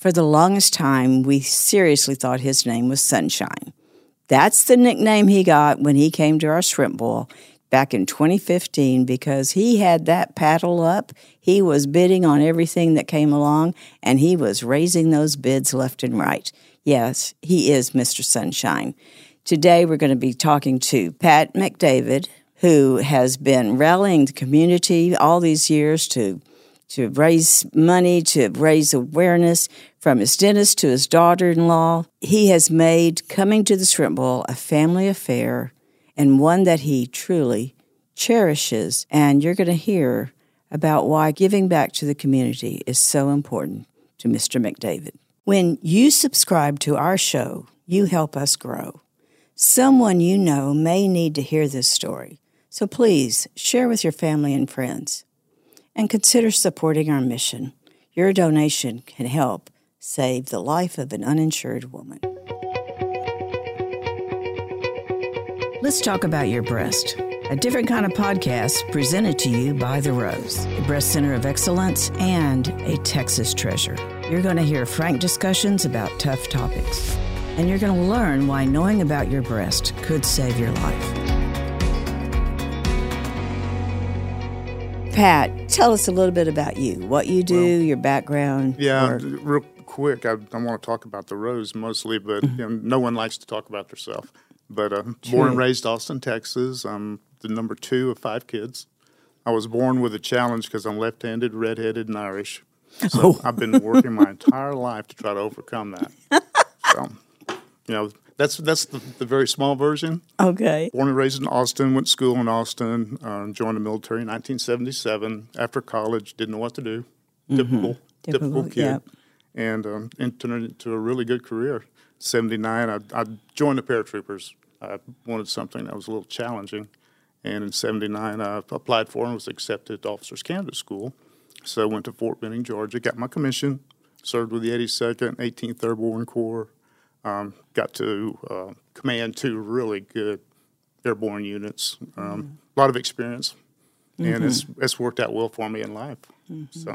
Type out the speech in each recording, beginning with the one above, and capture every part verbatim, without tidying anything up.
For the longest time, we seriously thought his name was Sunshine. That's the nickname he got when he came to our shrimp boil back in twenty fifteen because he had that paddle up. He was bidding on everything that came along, and he was raising those bids left and right. Yes, he is Mister Sunshine. Today, we're going to be talking to Pat McDavid, who has been rallying the community all these years to to raise money, to raise awareness, from his dentist to his daughter-in-law. He has made coming to the Shrimp Boil a family affair and one that he truly cherishes. And you're going to hear about why giving back to the community is so important to Mister McDavid. When you subscribe to our show, you help us grow. Someone you know may need to hear this story, so please share with your family and friends. And consider supporting our mission. Your donation can help save the life of an uninsured woman. Let's talk about your breast. A different kind of podcast presented to you by The Rose, a breast center of excellence and a Texas treasure. You're going to hear frank discussions about tough topics. And you're going to learn why knowing about your breast could save your life. Pat, tell us a little bit about you, what you do, well, your background. Yeah, or... real quick, I, I want to talk about the Rose mostly, but you know, no one likes to talk about themselves. But uh, born and raised Austin, Texas. I'm the number two of five kids. I was born with a challenge because I'm left-handed, redheaded, and Irish. So oh. I've been working my entire life to try to overcome that. So, you know, that's that's the, the very small version. Okay. Born and raised in Austin, went to school in Austin, uh, joined the military in nineteen seventy-seven. After college, didn't know what to do. Mm-hmm. Typical, typical, typical kid. Yep. And um, and turned it into a really good career. seventy-nine, I, I joined the paratroopers. I wanted something that was a little challenging. And in seventy-nine, I applied for and was accepted to Officers Candidate School. So I went to Fort Benning, Georgia, got my commission, served with the eighty-second, eighteenth Airborne Corps, um, got to uh, command two really good airborne units, um, mm-hmm. a lot of experience, mm-hmm. and it's it's worked out well for me in life. Mm-hmm. So.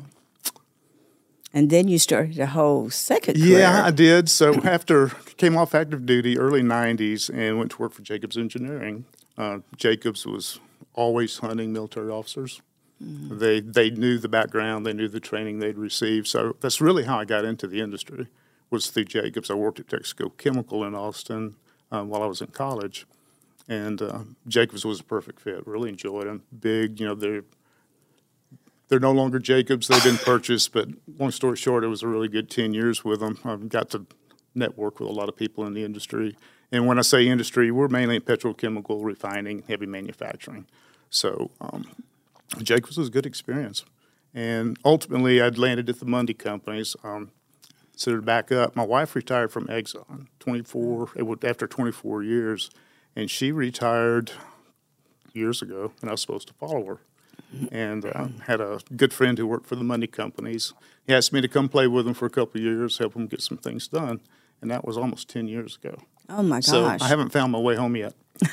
And then you started a whole second career. Yeah, I did. So after came off active duty, early nineties, and went to work for Jacobs Engineering. Uh, Jacobs was always hunting military officers. Mm-hmm. They they knew the background, they knew the training they'd received. So that's really how I got into the industry, was through Jacobs. I worked at Texaco Chemical in Austin uh, while I was in college. And uh, Jacobs was a perfect fit. Really enjoyed them. Big, you know, they're They're no longer Jacobs. They've been purchased, but long story short, it was a really good ten years with them. I've got to network with a lot of people in the industry. And when I say industry, we're mainly in petrochemical, refining, heavy manufacturing. So um, Jacobs was a good experience. And ultimately, I'd landed at the Mundy companies. Um, so to back up, my wife retired from Exxon twenty-four after twenty-four years, and she retired years ago, and I was supposed to follow her. And uh, had a good friend who worked for the Mundy companies. He asked me to come play with him for a couple of years, help him get some things done, and that was almost ten years ago. Oh, my gosh. So I haven't found my way home yet.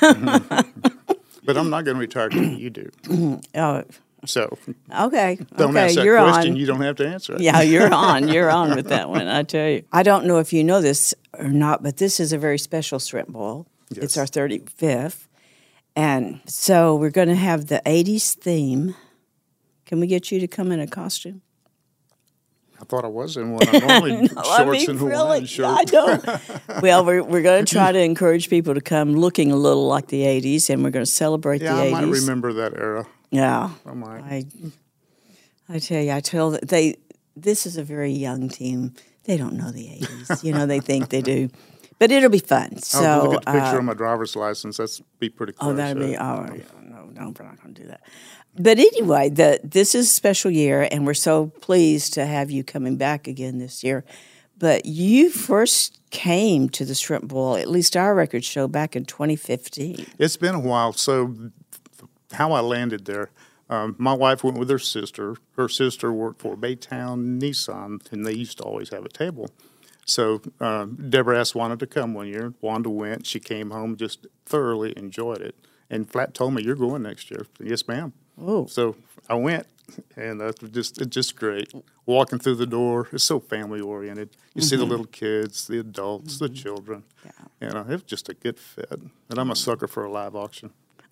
But I'm not going to retire till you do. oh. So okay, don't okay, ask that you're question. On. You don't have to answer it. Yeah, you're on. You're on with that one, I tell you. I don't know if you know this or not, but this is a very special Shrimp Boil. Yes. It's our thirty-fifth. And so we're going to have the eighties theme. Can we get you to come in a costume? I thought I was in one. I'm normally no, shorts I mean, and really, Hawaiian shirt. I don't. Well, we're we're going to try to encourage people to come looking a little like the eighties, and we're going to celebrate yeah, the eighties. Yeah, I might remember that era. Yeah. I might. I, I tell you, I tell that they. This is a very young team. They don't know the eighties. You know, they think they do. But it'll be fun. So I'll look at the picture uh, on my driver's license. That's be pretty close. Oh, that'd be. Oh, yeah, no, no, we're not going to do that. But anyway, the this is a special year, and we're so pleased to have you coming back again this year. But you first came to the Shrimp Boil, at least our records show, back in twenty fifteen. It's been a while. So how I landed there, um, my wife went with her sister. Her sister worked for Baytown Nissan, and they used to always have a table. So uh, Deborah asked Wanda to come one year. Wanda went. She came home, just thoroughly enjoyed it. And flat told me, "You're going next year." Yes, ma'am. Oh. So I went, And that's just it's just great. Walking through the door, it's so family oriented. You mm-hmm. see the little kids, the adults, mm-hmm. the children. Yeah. And uh, it's just a good fit. And I'm a sucker for a live auction.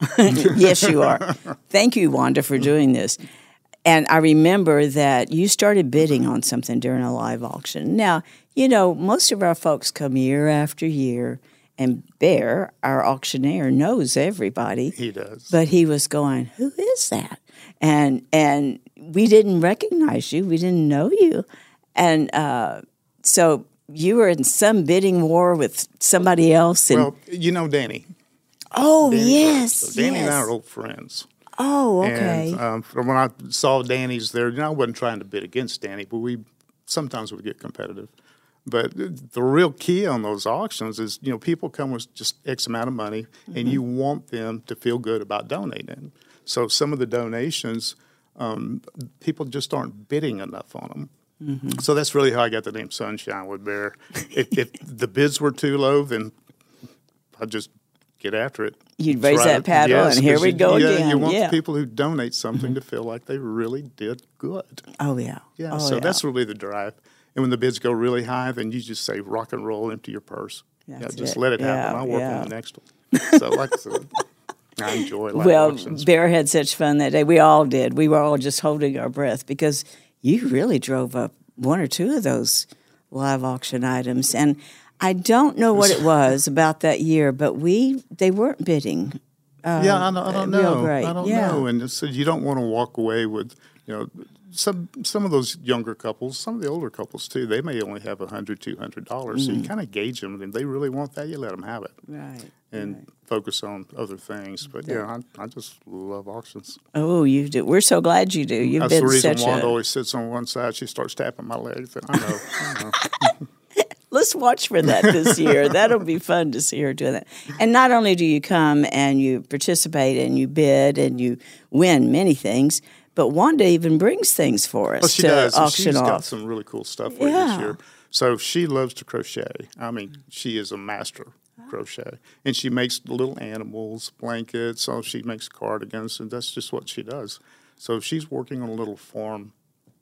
Yes, you are. Thank you, Wanda, for doing this. And I remember that you started bidding on something during a live auction. Now, you know, most of our folks come year after year, and Bear, our auctioneer, knows everybody. He does. But he was going, who is that? And and we didn't recognize you. We didn't know you. And uh, so you were in some bidding war with somebody else. And, well, you know Danny. Oh, Danny yes. So Danny yes. and I are old friends. Oh, okay. And um, from when I saw Danny's there, you know, I wasn't trying to bid against Danny, but we sometimes would get competitive. But the real key on those auctions is, you know, people come with just X amount of money, mm-hmm. and you want them to feel good about donating. So some of the donations, um, people just aren't bidding enough on them. Mm-hmm. So that's really how I got the name Sunshine with Bear. if, if the bids were too low, then I'd just get after it. You'd raise that paddle, yes, and here we you, go yeah, again. You want yeah. the people who donate something mm-hmm. to feel like they really did good. Oh, yeah. Yeah, oh, so yeah. that's really the drive. And when the bids go really high, then you just say rock and roll, empty your purse. That's yeah, just it. let it happen. Yeah, I'll work yeah. on the next one. So like I said, I enjoy live well, auctions. Bear had such fun that day. We all did. We were all just holding our breath because you really drove up one or two of those live auction items. And I don't know what it was about that year, but we they weren't bidding. Uh, yeah, I, don't- I don't real know. Great. I don't yeah. know. And so you don't want to walk away with, you know, some some of those younger couples, some of the older couples too, they may only have one hundred dollars, two hundred dollars. Mm. So you kind of gauge them. And if they really want that, you let them have it. Right. And right. focus on other things. But, yeah, I, I just love auctions. Oh, you do. We're so glad you do. You've That's been the reason such Wanda a... always sits on one side. She starts tapping my legs. And I know. I know. Let's watch for that this year. That'll be fun to see her doing that. And not only do you come and you participate and you bid and you win many things, but Wanda even brings things for us well, she to does. And auction she's off. got some really cool stuff for yeah. you this year. So she loves to crochet. I mean, she is a master crochet. And she makes little animals, blankets. So she makes cardigans, and that's just what she does. So she's working on a little farm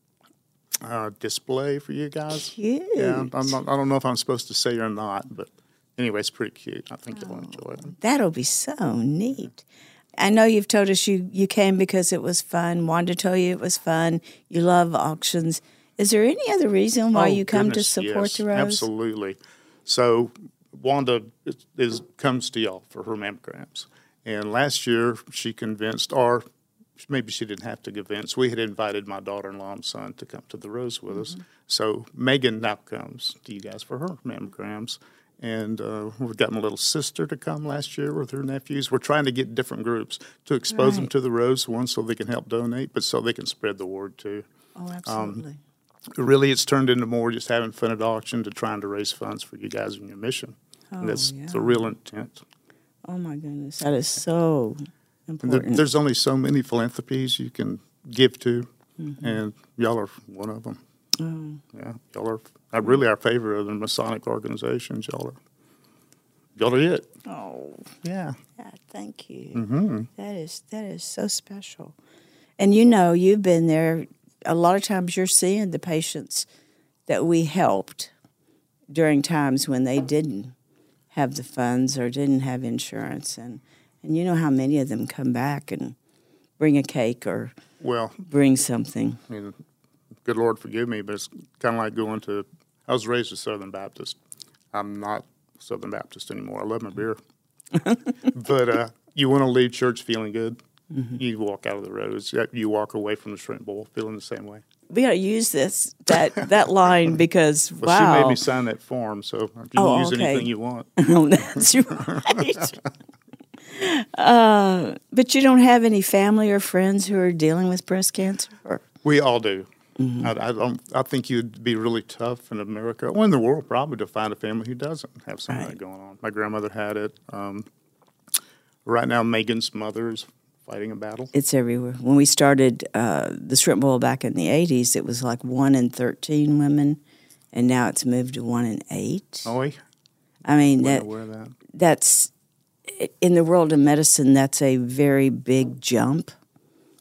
Uh, display for you guys. Cute. Yeah, I'm not, I don't know if I'm supposed to say or not, but anyway, it's pretty cute. I think oh, you'll enjoy it. That'll be so neat. I know you've told us you, you came because it was fun. Wanted to tell you it was fun. You love auctions. Is there any other reason why oh, you come goodness, to support yes, the Rose? Absolutely. So Wanda is, is comes to y'all for her mammograms. And last year she convinced, or maybe she didn't have to convince, we had invited my daughter-in-law and son to come to the Rose with mm-hmm. us. So Megan now comes to you guys for her mammograms. And uh, we've got my little sister to come last year with her nephews. We're trying to get different groups to expose right. them to the Rose, one, so they can help donate, but so they can spread the word too. Oh, absolutely. Um, really, it's turned into more just having fun at auction to trying to raise funds for you guys in your mission. Oh, and that's yeah. the real intent. Oh, my goodness. That is so important. There, there's only so many philanthropies you can give to, mm-hmm. and y'all are one of them. Oh. Yeah, y'all are uh, really our favorite of the Masonic organizations. Y'all are, y'all are it. Oh, yeah. yeah thank you. Mm-hmm. That is that is so special. And you know, you've been there. A lot of times, you're seeing the patients that we helped during times when they didn't have the funds or didn't have insurance, and and you know how many of them come back and bring a cake or well bring something. I mean, good Lord forgive me, but it's kind of like going to, I was raised a Southern Baptist. I'm not Southern Baptist anymore. I love my beer. But uh, you want to leave church feeling good. Mm-hmm. You walk out of the Rose. You walk away from the shrimp bowl feeling the same way. We got to use this, that that line because, well, wow. She made me sign that form, so you can oh, use okay. anything you want. Oh, that's right. uh, but you don't have any family or friends who are dealing with breast cancer? Or? We all do. Mm-hmm. I, I don't. I think you'd be really tough in America, or in the world, probably, to find a family who doesn't have something right. going on. My grandmother had it. Um, right now, Megan's mother is fighting a battle. It's everywhere. When we started uh, the Shrimp Bowl back in the eighties, it was like one in thirteen women, and now it's moved to one in eight. Oh, yeah. I mean, We're that, aware of that. that's, in the world of medicine, that's a very big jump.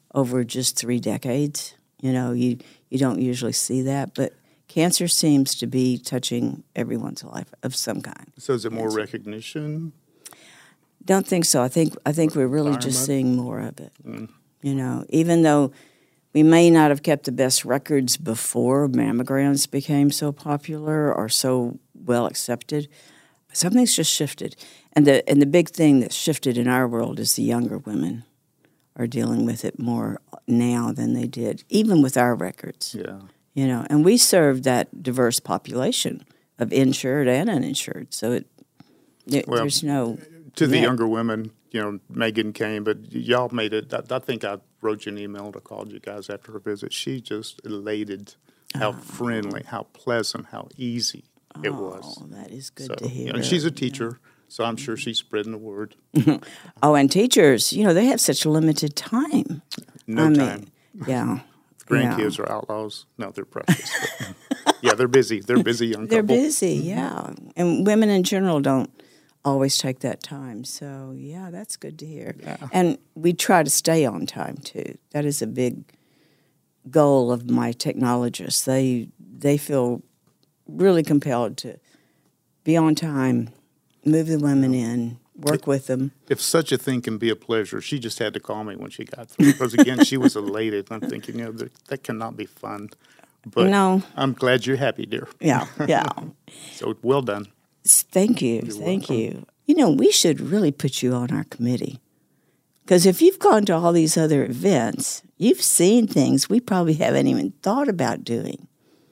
over just three decades. You know, you, you don't usually see that, but cancer seems to be touching everyone's life of some kind. So is it more Cancer. recognition? Don't think so. I think I think we're really just seeing more of it. Mm. You know, even though we may not have kept the best records before mammograms became so popular or so well accepted, something's just shifted. And the and the big thing that's shifted in our world is the younger women are dealing with it more now than they did, even with our records. Yeah. You know, and we serve that diverse population of insured and uninsured. So it, it Well, there's no to the net. younger women, you know, Megan came, but y'all made it. I, I think I wrote you an email or called you guys after her visit. She just elated how Oh. friendly, how pleasant, how easy it was. Oh, that is good So, to hear. you know, she's a teacher, so I'm sure she's spreading the word. Oh, and teachers, you know, they have such limited time. No I time. Mean, yeah. Grandkids yeah. are outlaws. No, they're precious. But, yeah, they're busy. They're busy young They're couple. busy, yeah. And women in general don't always take that time. So, yeah, that's good to hear. Yeah. And we try to stay on time, too. That is a big goal of my technologists. They they feel really compelled to be on time, move the women in, work with them. If such a thing can be a pleasure, she just had to call me when she got through. Because, again, she was elated. I'm thinking, you know, that, that cannot be fun. But No. I'm glad you're happy, dear. Yeah, yeah. So, well done. Thank you, thank you. You know, we should really put you on our committee. Because if you've gone to all these other events, you've seen things we probably haven't even thought about doing.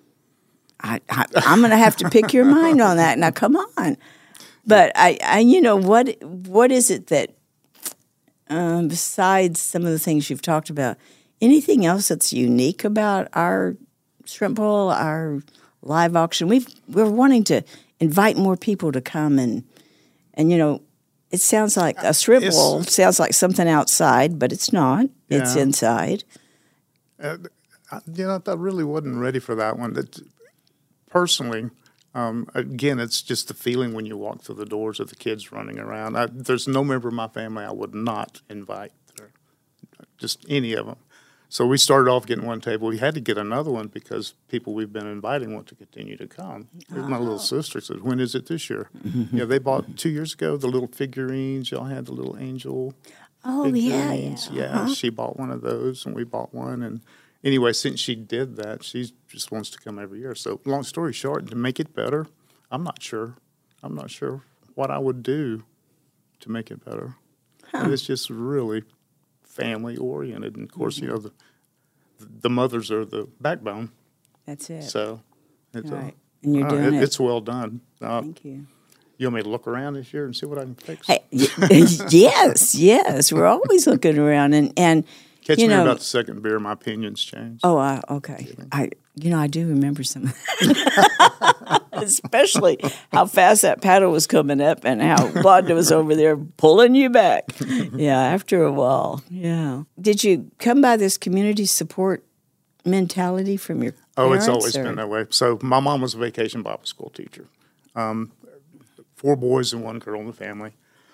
I, I, I'm going to have to pick your mind on that. Now, come on. But, I, I you know, what what is it that, um, besides some of the things you've talked about, anything else that's unique about our shrimp bowl, our live auction? We've, we're wanting to invite more people to come and, and you know, it sounds like a shrimp It's- bowl sounds like something outside, but it's not. It's Yeah. inside. Uh, I- you know, I really wasn't ready for that one. That, personally, um, again, it's just the feeling when you walk through the doors of the kids running around. I, there's no member of my family I would not invite there, just any of them. So we started off getting one table. We had to get another one because people we've been inviting want to continue to come. My little sister said, "When is it this year?" Yeah, they bought two years ago the little figurines. Y'all had the little angel Oh, yeah, yeah. figurines. Yeah, Uh-huh. she bought one of those, and we bought one. And anyway, since she did that, she just wants to come every year. So, long story short, to make it better, I'm not sure. I'm not sure what I would do to make it better. And it's just really family oriented, and of course, Mm-hmm. you know, the the mothers are the backbone. That's it. So, it's, All uh, right. And you're uh, doing it. It's well done. Uh, Thank you. you want me to look around this year and see what I can fix? Hey, y- yes, yes. We're always looking around, and and Catch you me know. about the second beer. My opinions change. Oh, uh, okay. I, you know, I do remember some, of that. Especially how fast that paddle was coming up, and how Wanda was over there pulling you back. Yeah, after a while. Yeah. Did you come by this community support mentality from your Oh, parents? it's always or- been that way. So my mom was a vacation Bible school teacher. Um, four boys and one girl in the family.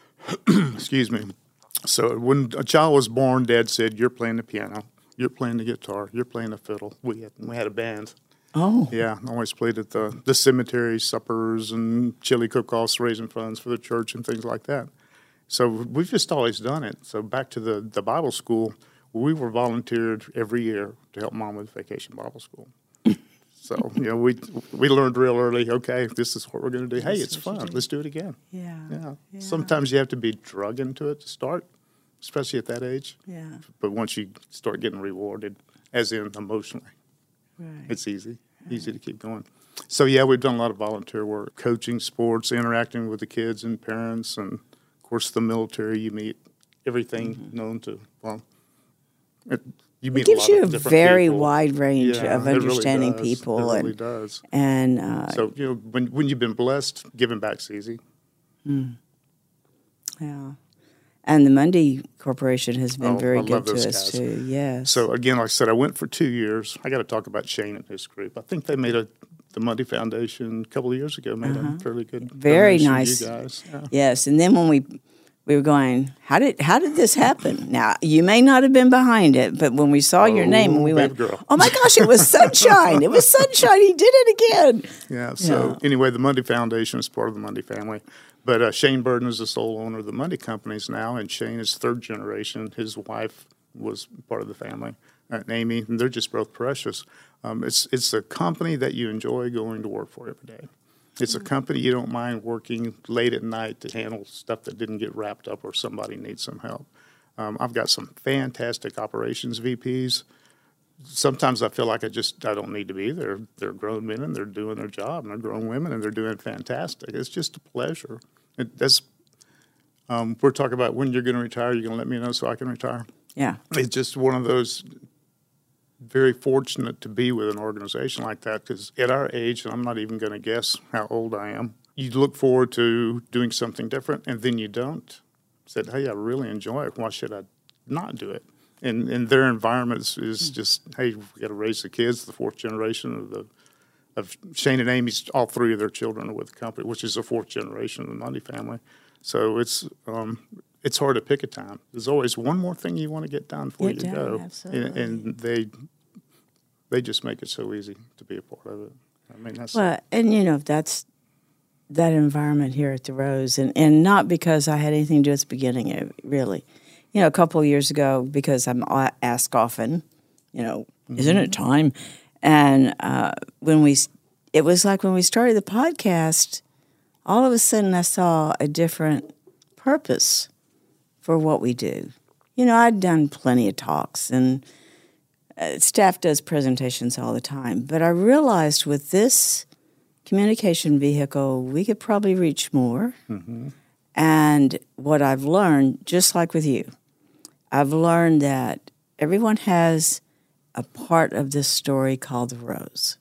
Excuse me. So when a child was born, Dad said, "You're playing the piano. You're playing the guitar. You're playing the fiddle." We had we had a band. Oh, Yeah, I always played at the the cemetery suppers and chili cook-offs, raising funds for the church and things like that. So we've just always done it. So back to the the Bible school, we were volunteered every year to help Mom with Vacation Bible School. So, you know, we we learned real early, okay, this is what we're going to do. Hey, it's what you fun. do. Let's do it again. yeah. Yeah. Yeah. Sometimes you have to be drug into it to start, especially at that age. Yeah. But once you start getting rewarded, as in emotionally, Right. it's easy, easy to keep going. So, yeah, we've done a lot of volunteer work, coaching sports, interacting with the kids and parents, and, of course, the military. You meet everything known to, well, it, you meet It gives a lot you of a different very people. wide range Yeah, of it really understanding does. people, It really and does. and uh, So, you know, when, when you've been blessed, giving back's easy. yeah. And the Mundy Corporation has been Oh, very I love good to those us guys. too. Yes. So, again, like I said, I went for two years. I got to talk about Shane and his group. I think they made a the Mundy Foundation a couple of years ago made a fairly good Uh-huh. Very donation to nice. you guys. Yeah. Yes, and then when we we were going, how did how did this happen? Now, you may not have been behind it, but when we saw your name, and we went, girl. oh my gosh, it was Sunshine. It was Sunshine. He did it again. Yeah, so yeah. Anyway, the Mundy Foundation is part of the Mundy family. But uh, Shane Burden is the sole owner of the Mundy companies now, and Shane is third generation. His wife was part of the family, and Amy, and they're just both precious. Um, it's it's a company that you enjoy going to work for every day. It's a company you don't mind working late at night to handle stuff that didn't get wrapped up or somebody needs some help. Um, I've got some fantastic operations V Ps. Sometimes I feel like I just I don't need to be there. They're grown men and they're doing their job, and they're grown women and they're doing fantastic. It's just a pleasure. It, that's um, we're talking about when you're going to retire. You're going to let me know so I can retire. Yeah, it's just one of those. Very fortunate to be with an organization like that because at our age, and I'm not even going to guess how old I am, you look forward to doing something different, and then you don't. Said, hey, I really enjoy it. Why should I not do it? And and their environment is, is just, hey, we got to raise the kids. The fourth generation of the of Shane and Amy's, all three of their children are with the company, which is the fourth generation of the Mundy family. So it's um, it's hard to pick a time. There's always one more thing you want to get done before get you done, go, absolutely. and, and they they just make it so easy to be a part of it. I mean, that's well, and you know that's that environment here at the Rose, and, and not because I had anything to do at the beginning. It, really, you know, a couple of years ago, because I'm asked often, you know, mm-hmm. isn't it time? And uh, when we, it was like when we started the podcast, all of a sudden I saw a different purpose for what we do. You know, I'd done plenty of talks, and uh, staff does presentations all the time, but I realized with this communication vehicle, we could probably reach more. Mm-hmm. And what I've learned, just like with you, I've learned that everyone has a part of this story called the Rose.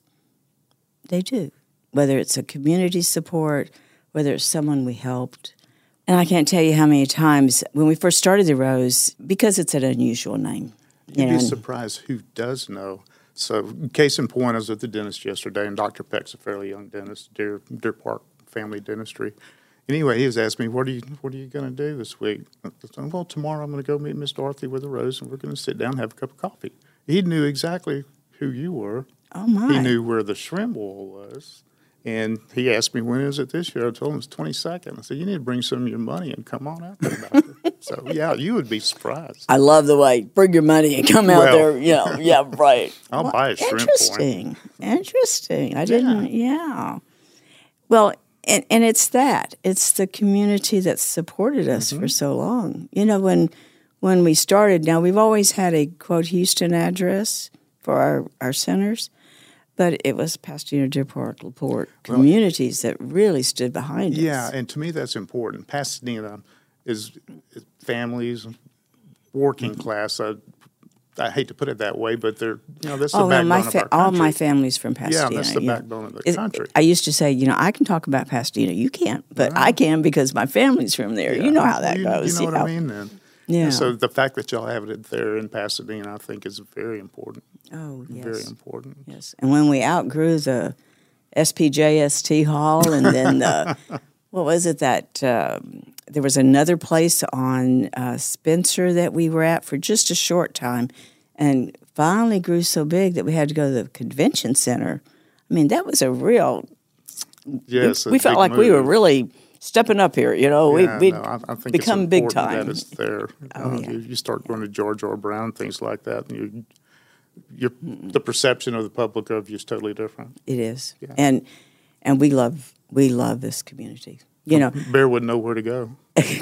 They do, whether it's a community support, whether it's someone we helped. And I can't tell you how many times when we first started the Rose, because it's an unusual name. You'd you know, be surprised who does know. So case in point, I was at the dentist yesterday, and Doctor Peck's a fairly young dentist, Deer, Deer Park Family Dentistry. Anyway, he was asking me, what are you what are you going to do this week? I said, well, tomorrow I'm going to go meet Miss Dorothy with a Rose, and we're going to sit down and have a cup of coffee. He knew exactly who you were. Oh, my. He knew where the shrimp bowl was. And he asked me, when is it this year? I told him it's twenty-second. I said, you need to bring some of your money and come on out there, doctor. So, yeah, you would be surprised. I love the way, bring your money and come out well, there. You know, yeah, right. I'll well, buy a shrimp Interesting. for Interesting. I didn't, yeah. yeah. Well, and, and it's that. It's the community that supported us mm-hmm. for so long. You know, when when we started, now we've always had a, quote, Houston address for our, our centers, but it was Pasadena, Deer Park, LaPorte communities well, that really stood behind yeah, us. Yeah, and to me that's important. Pasadena is, is families, working mm-hmm. class. I, I hate to put it that way, but they're, you know, that's the oh, backbone no, my of fa- our country. All my family's from Pasadena. Yeah, that's the you backbone know. of the it, country. I used to say, you know, I can talk about Pasadena. You can't, but right. I can because my family's from there. Yeah. You know how that you, goes. You know you what know? I mean then? Yeah. And so the fact that y'all have it there in Pasadena, I think, is very important. Oh, yes. Very important. Yes. And when we outgrew the S P J S T Hall and then the, what was it that, um, there was another place on uh, Spencer that we were at for just a short time and finally grew so big that we had to go to the convention center. I mean, that was a real, yes, we, we felt like move. we were really stepping up here, you know. Yeah, we, we'd no, I, I think become it's big time. That it's there. Oh, uh, yeah. you, you start going to George R. Brown, things like that, and you, you're, the perception of the public of you is totally different. It is, yeah. and and we love we love this community. You know, Bear wouldn't know where to go.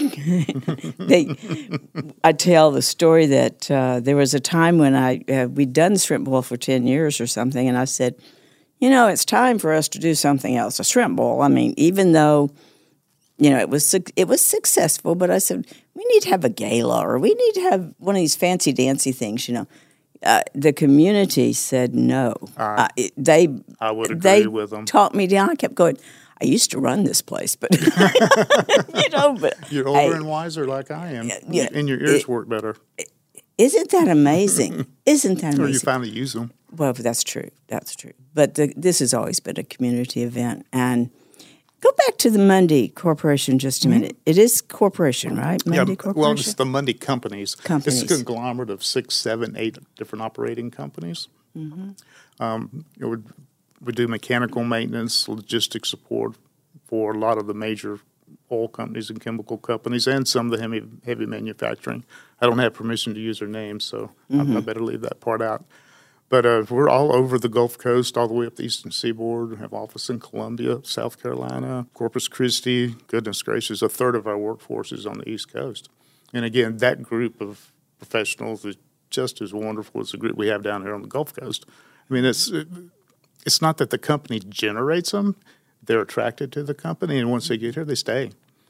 they, I tell the story that uh, there was a time when I uh, we'd done Shrimp Bowl for ten years or something, and I said, you know, it's time for us to do something else. A shrimp bowl. I mean, even though, you know, it was it was successful, but I said we need to have a gala or we need to have one of these fancy dancy things. You know, uh, the community said no. Uh, uh, they I would agree they with them. Talked me down. I kept going. I used to run this place, but you know, but you're older hey, and wiser like I am, yeah, and your ears it, work better. Isn't that amazing? Isn't that amazing? Or you finally use them. Well, that's true. That's true. But the, this has always been a community event, and Go back to the Mundy Corporation just a minute. Mm-hmm. It is corporation, right? Mundy yeah, Corporation? Well, it's the Mundy Companies. Companies. It's a conglomerate of six, seven, eight different operating companies. Mm-hmm. Um, it would, we do mechanical maintenance, logistics support for a lot of the major oil companies and chemical companies and some of the heavy, heavy manufacturing. I don't have permission to use their names, so mm-hmm. I, I better leave that part out. But uh, we're all over the Gulf Coast, all the way up the Eastern Seaboard. We have office in Columbia, South Carolina, Corpus Christi. Goodness gracious, a third of our workforce is on the East Coast. And again, that group of professionals is just as wonderful as the group we have down here on the Gulf Coast. I mean, it's it's not that the company generates them. They're attracted to the company, and once they get here, they stay.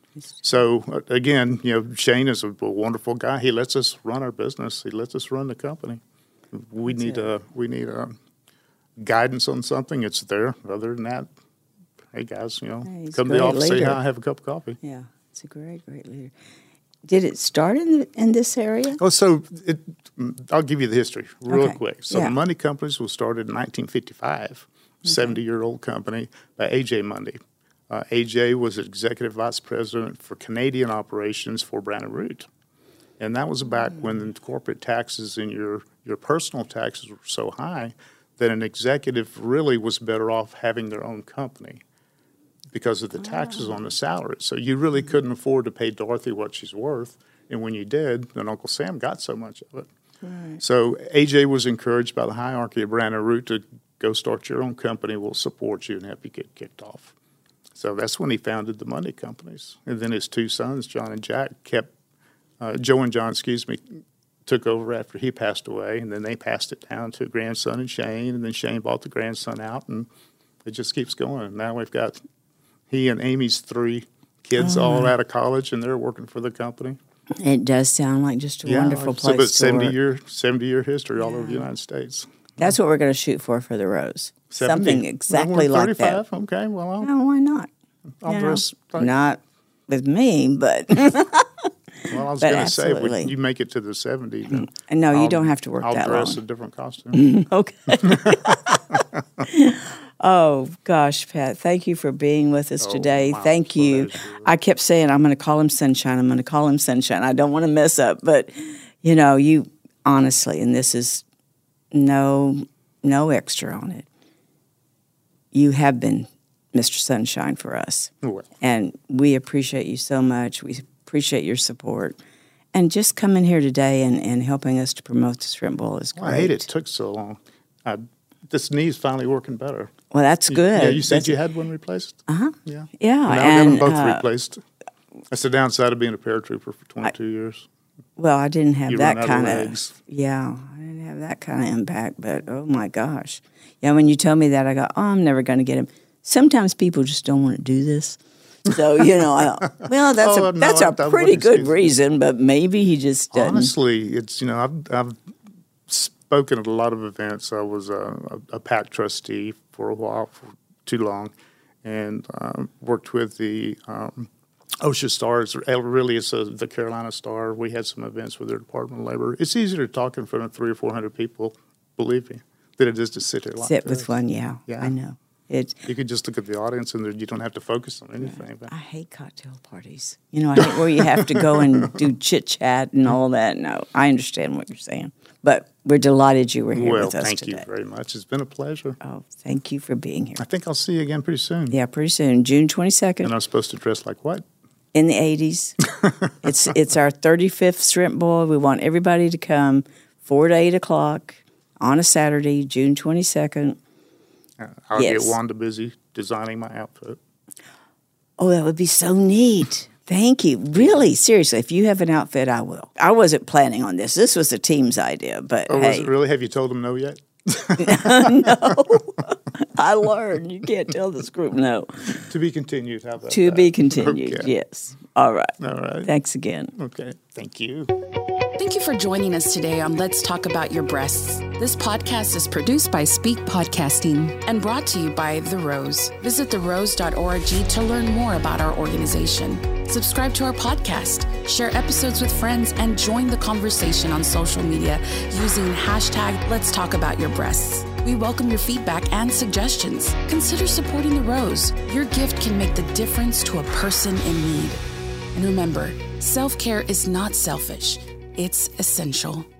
So, uh, again, you know, Shane is a, a wonderful guy. He lets us run our business. He lets us run the company. We That's need a we need a guidance on something. It's there. Other than that, hey guys, you know, hey, come to the office, leader. Say hi, have a cup of coffee. Yeah, it's a great, great leader. Did it start in the, in this area? Oh, so it, I'll give you the history real okay. quick. So yeah. the Mundy Companies was started in nineteen fifty-five, seventy-year-old okay. company by A J Mundy. Uh, A J was executive vice president for Canadian operations for Brown and Root. And that was back mm. when the corporate taxes and your, your personal taxes were so high that an executive really was better off having their own company because of the taxes oh. on the salary. So you really couldn't afford to pay Dorothy what she's worth. And when you did, then Uncle Sam got so much of it. Right. So A J was encouraged by the hierarchy of Brown and Root to go start your own company. We'll support you and help you get kicked off. So that's when he founded the Mundy Companies. And then his two sons, John and Jack, kept Uh, Joe and John, excuse me, took over after he passed away, and then they passed it down to a grandson and Shane, and then Shane bought the grandson out, and it just keeps going. Now we've got he and Amy's three kids oh. all out of college, and they're working for the company. It does sound like just a yeah, wonderful place place so, but to seventy work. year, seventy year history all yeah. over the United States. That's what we're going to shoot for for the Rose. seventy Something exactly well, like that. Okay, well, I'll, no, why not? I'll you dress. Know, not with me, but... Well, I was going to say, when you make it to the seventy, then no, you I'll, don't have to work I'll that long. I'll dress a different costume. Okay. Oh, gosh, Pat, thank you for being with us oh, today. Thank you. Pleasure. I kept saying, I'm going to call him Sunshine. I'm going to call him Sunshine. I don't want to mess up. But, you know, you honestly, and this is no, no extra on it, you have been Mister Sunshine for us. Well. And we appreciate you so much. We appreciate your support. And just coming here today and, and helping us to promote the shrimp bowl is great. Well, I hate it took so long. I, this knee's finally working better. Well, that's you, good. Yeah, you said that's, you had one replaced? Uh-huh. Yeah. Yeah. Now and, I've got them both uh, replaced. That's the downside of being a paratrooper for twenty-two I, years. Well, I didn't have you that run out kind of, of legs. Yeah, I didn't have that kind of impact, but oh my gosh. Yeah, when you told me that, I go, oh, I'm never going to get him. Sometimes people just don't want to do this. So, you know, I thought, well, that's oh, a no, that's I, a I pretty good excuse reason, but maybe he just doesn't. Honestly, it's, you know, I've, I've spoken at a lot of events. I was a, a, a PAC trustee for a while, for too long, and um, worked with the um, OSHA Stars. Really, it's a, the Carolina Star. We had some events with their Department of Labor. It's easier to talk in front of three or four hundred people, believe me, than it is to sit here like Sit this. with one, yeah, yeah. I know. It's, you could just look at the audience and you don't have to focus on anything. I hate cocktail parties. You know, I hate where you have to go and do chit-chat and all that. No, I understand what you're saying. But we're delighted you were here well, with us thank today. you very much. It's been a pleasure. Oh, thank you for being here. I think I'll see you again pretty soon. Yeah, pretty soon, June twenty-second. And I'm supposed to dress like what? In the eighties. it's it's our thirty-fifth Shrimp Bowl. We want everybody to come four to eight o'clock on a Saturday, June twenty-second. Uh, I'll yes. get Wanda busy designing my outfit. Oh, that would be so neat. Thank you. Really, seriously, if you have an outfit, I will. I wasn't planning on this. This was a team's idea, but oh, hey. Was it really? Have you told them no yet? No. I learned. You can't tell this group no. To be continued. How about To that? be continued, okay. yes. All right. All right. Thanks again. Okay. Thank you. Thank you for joining us today on Let's Talk About Your Breasts. This podcast is produced by Speak Podcasting and brought to you by The Rose. Visit the rose dot org to learn more about our organization. Subscribe to our podcast, share episodes with friends, and join the conversation on social media using hashtag Let's Talk About Your Breasts. We welcome your feedback and suggestions. Consider supporting The Rose. Your gift can make the difference to a person in need. And remember, self-care is not selfish, it's essential.